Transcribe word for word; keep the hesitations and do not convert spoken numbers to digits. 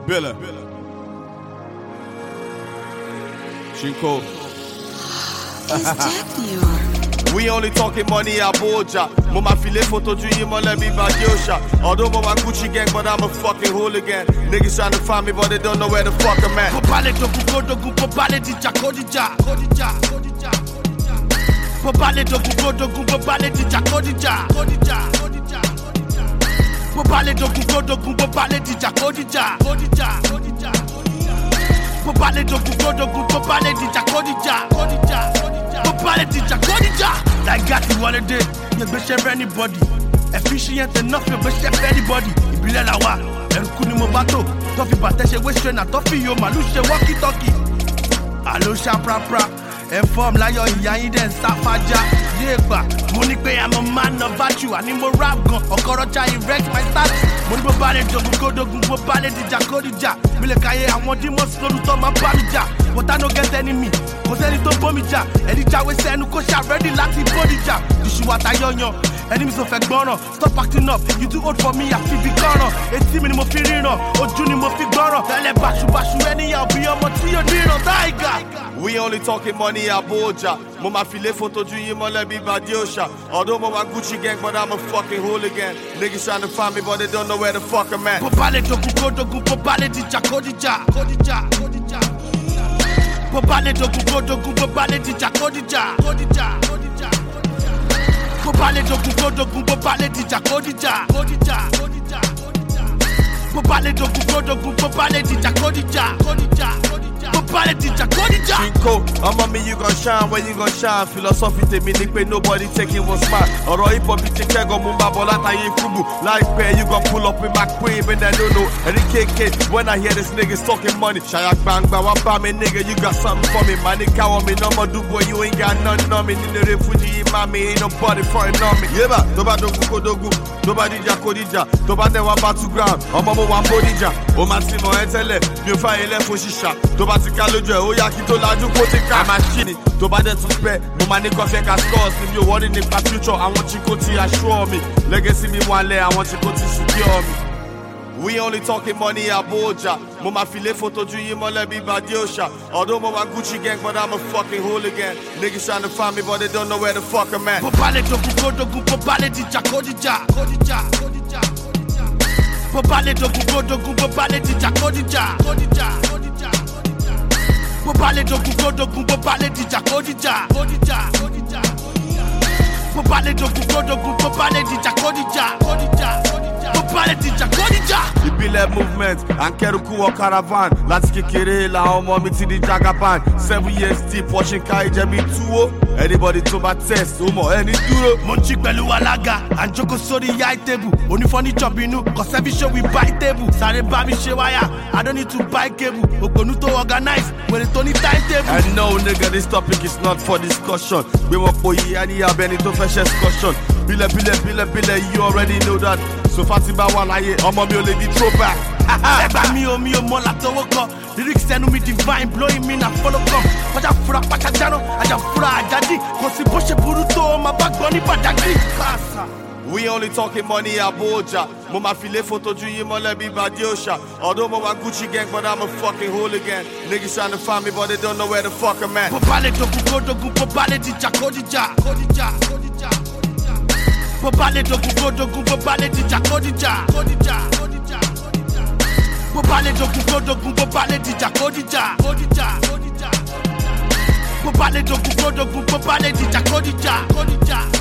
Billa. Shinko. We only talking money Abuja. Mama file photo to you, my let me back Yosha. Although my Gucci gang, but I'm a fucking hooligan. Niggas trying to find me, but they don't know where the fuck I'm at. Popale dogu dogu popale di jakodija. Kodija, kodija. Popale dogu dogu popale di jakodija. Kodija, kodija. Popale dogu dogu popale di jakodija. Kodija, kodija. Popale dogu dogu popale di jakodija. Kodija, kodija. Popale di jakodija. Like got you wanna do, you be share anybody. Efficient enough, you be share anybody. You be like wa, and kuni mo bato. Toffee bateshe we strain na toffee yo malushe walkie talkie. Alusha pra pra. Inform like yo yayin den safaja. Yegba, money pay I'm a man of virtue. I need more rap gun. Okorocha erect my status. Money bo bale dogu go dogu bo bale di jakodija. Mile kaye I want the most slow to my pamija. But I no get enemy. Cause any to bomija. Any jawe say no kosha ready lati bodija. You should what I yonyo. Enemies of Egbono. Stop acting up. You too old for me, I feel big corner. eighteen minutes mo firino. Ojuni mo figoro. Tell bashu bashu any I'll be on my tio dino tiger. We only talking money Abuja. Mama file photo to you, my let me bad Yosha. Although my Gucci gang, but I'm a fucking hooligan. Niggas trying to find me, but they don't know where the fuck I'm at. Popale dogu dogu popale di jakodija. Kodija, kodija. Popale dogu dogu popale di jakodija. Kodija, kodija. Popale dogu dogu popale di jakodija. Kodija, kodija. Popale dogu dogu popale di jakodija. Kodija, kodija. Popale di jakodija. Shinko, I'm on me, you gon' shine when you gon' shine. Philosophy te me nick pay nobody taking one smile. Oro hip hop bitch check go mumba bolata ye fubu. Life pay you gon' pull up with my queen, but I don't know. And the K K when I hear this niggas talking money. Shayak bang bang one bang me nigga, you got something for me. My nigga want me no more do boy, you ain't got nothing on me. In the refugee mommy ain't nobody frontin' on me. Yeah ba, doba dogu kodogu, doba di jakodija, doba de one battleground, omo mo one bodija. O ma ti mo entele, mi o fa ele fo shisha. Doba ti kalojo, o ya ki to laju ko ti ka machine. Doba de tun pe, mo ma ni ko fe ka scores. If you worry nípa future, I want you to assure me. Legacy me one lay, I want you to secure me. We only talking money Abuja. Mama file photo to you, my let me bad Yosha. Although my Gucci gang, but I'm a fucking hooligan. Niggas trying to find me, but they don't know where the fuck I'm at. Popale dogu dogu popale di jakodija. Kodija, kodija. Popale dogu dogu popale di jakodija. Kodija, kodija. Popale dogu dogu popale di jakodija. Kodija, kodija. Popale dogu dogu popale di jakodija. Kodija, kodija. Popale di jakodija. Ibile movement and Keruku or caravan. Let's kick it la omo mi ti di jagaban. Seven years deep watching Kai Jemi two. Anybody to my test, umo any duro. Monchi pẹ̀lú alaga and joko sori yai table. Only funny chop inu, cause every show we buy table. Sare ba mi ṣe wire, I don't need to buy cable. Ogbonu to organize, when it only timetable. And no nigga, this topic is not for discussion. We want for you and you have any to fresh discussion. Bile bile bile bile, you already know that. So Fatiba walaye, omo mi o le di throwback. Eba mi o mi o mo la towo kan. Lyrics tẹnu mi divine, blowing me na follow come. Paja fura paja jano, aja fura ajadi. Kò sí bó ṣe burú tó, ma bá gbọ́ ní Badagry. We only talking money Abuja. Mama file photo to you, my let me bad Yosha. Although my Gucci gang, but I'm a fucking hooligan. Niggas trying to find me, but they don't know where the fuck I'm at. Popale dogu dogu popale di jakodija. Kodija, kodija. Popale dogu dogu popale di jakodija. Kodija, kodija. Popale dogu dogu popale di jakodija. Kodija, kodija. Popale dogu dogu popale di jakodija. Kodija.